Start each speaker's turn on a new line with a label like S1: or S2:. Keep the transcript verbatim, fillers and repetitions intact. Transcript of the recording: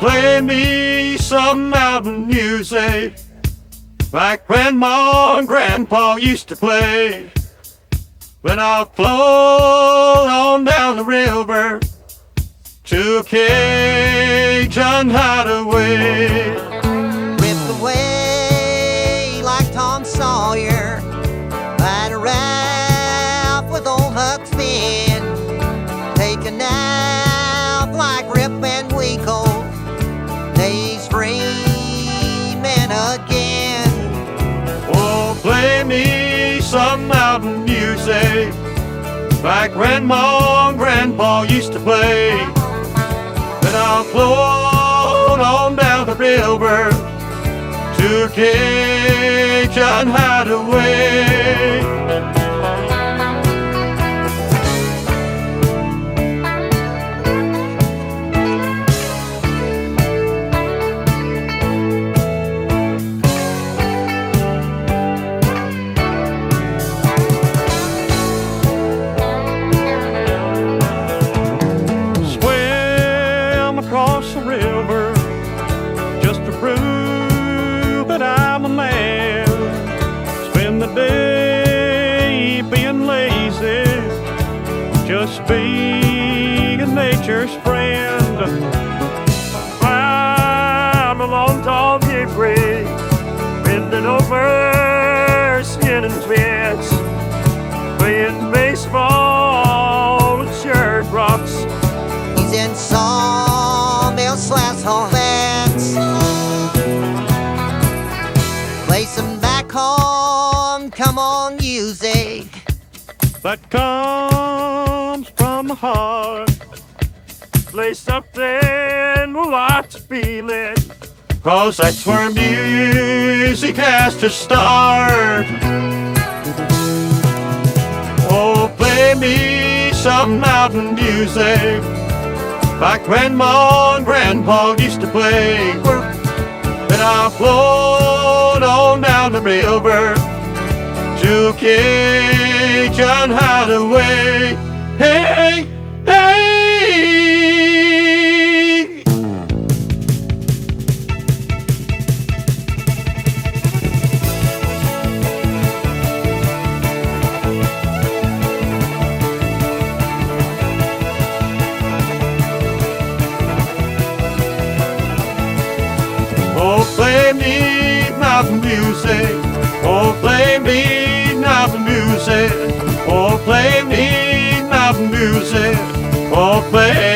S1: play me some mountain music like Grandma and Grandpa used to play. When I'll float on down the river to a Cajun hideaway.
S2: Drift away like Tom Sawyer, ride a raft with old Huck Finn, take a nap like Rip Van Winkle, days dreaming again.
S1: Oh, play me some mountain music like Grandma and Grandpa used to play. Then I'll float on down the river to a Cajun hideaway. Across the river just to prove that I'm a man. Spend the day being lazy, just being nature's friend. Climb along tall hickory, bending over skin and twins, playing baseball with Sherrod Rocks.
S2: He's in sawmill slash fence, play some back home, come on music
S1: that comes from the heart. Play something with lots of feeling, 'cause that's where music has to start. Oh, play me some mountain music like Grandma and Grandpa used to play. Then I'll float on down the river to a Cajun hideaway. Hey, hey. Oh, play me mountain music. Oh, play me mountain music. Oh, play me mountain music. Oh, play